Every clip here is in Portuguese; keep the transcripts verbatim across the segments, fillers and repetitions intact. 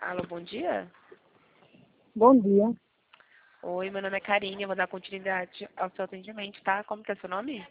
Alô, bom dia. Bom dia. Oi, meu nome é Karine, eu vou dar continuidade ao seu atendimento, tá? Como que é seu nome?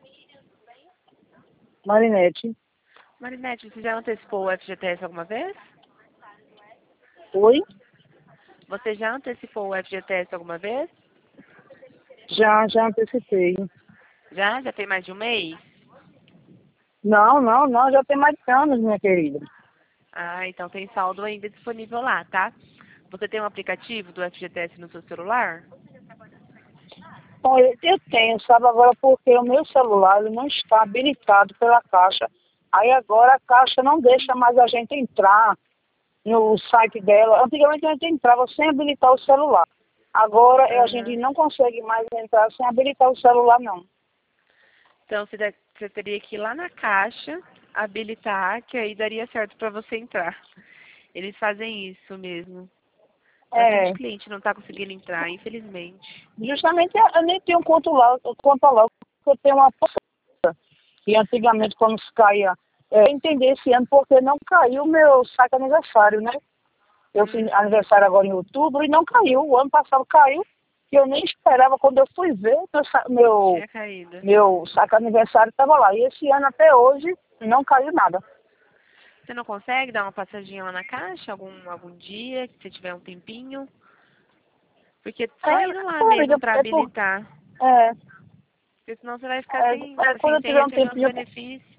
Marinete. Marinete, você já antecipou o F G T S alguma vez? Oi? Você já antecipou o F G T S alguma vez? Já, já antecipei. Já? Já tem mais de um mês? Não, não, não, já tem mais de anos, minha querida. Ah, então tem saldo ainda disponível lá, tá? Você tem um aplicativo do F G T S no seu celular? Olha, eu tenho, sabe, agora porque o meu celular ele não está habilitado pela Caixa. Aí agora a Caixa não deixa mais a gente entrar no site dela. Antigamente a gente entrava sem habilitar o celular. Agora eh, a gente Aham. não consegue mais entrar sem habilitar o celular, não. Então você, de- você teria que ir lá na caixa, habilitar, que aí daria certo para você entrar. Eles fazem isso mesmo. Bastante É, cliente não está conseguindo entrar, infelizmente. justamente eu nem tenho conta lá, conta lá, porque eu tenho uma E antigamente, quando se caía, é, eu entendi esse ano porque não caiu o meu saque aniversário, né? Eu fiz Hum, aniversário agora em outubro e não caiu. O ano passado caiu, que eu nem esperava. Quando eu fui ver, meu, sa- meu, tinha caído. meu saque aniversário estava lá. E esse ano até hoje não caiu nada. Você não consegue dar uma passadinha lá na caixa algum, algum dia, se você tiver um tempinho? Porque só É, indo lá amiga, mesmo para é, por, habilitar. é, Porque senão você vai ficar é, sem, é, quando assim, eu sem tiver um receber os tempinho. benefícios.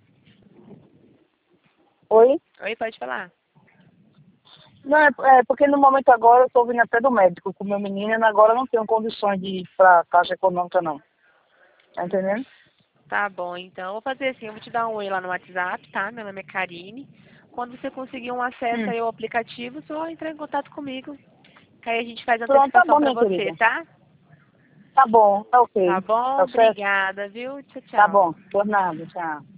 Oi? Oi, pode falar. Não, é, é porque no momento agora eu estou vindo até do médico com meu menino e agora eu não tenho condições de ir para a Caixa Econômica, não. Tá Hum, entendendo? tá bom, então eu vou fazer assim, eu vou te dar um oi lá no WhatsApp, tá? Meu nome é Karine. Quando você conseguir um acesso Hum. aí ao aplicativo, só entrar em contato comigo. Que aí a gente faz a Pronto, tá antecipação bom, para minha você, querida. tá? Tá bom, tá Tá ok. bom? Tá certo? Obrigada, viu? Tchau, Tá tchau. bom, por nada, tchau.